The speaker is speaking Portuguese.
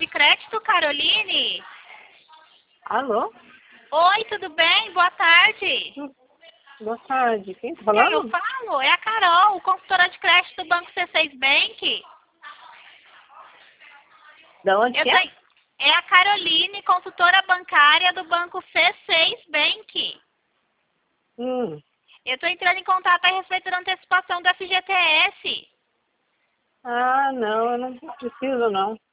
de crédito, Caroline? Alô? Oi, tudo bem? Boa tarde. Boa tarde. Quem tá Quem eu falando? falo? É a Carol, consultora de crédito do Banco C6 Bank. Da onde Eu que tô... é? É a Caroline, consultora bancária do Banco C6 Bank. Hum. Eu estou entrando em contato a respeito da antecipação do FGTS. Ah, não, eu não preciso, não.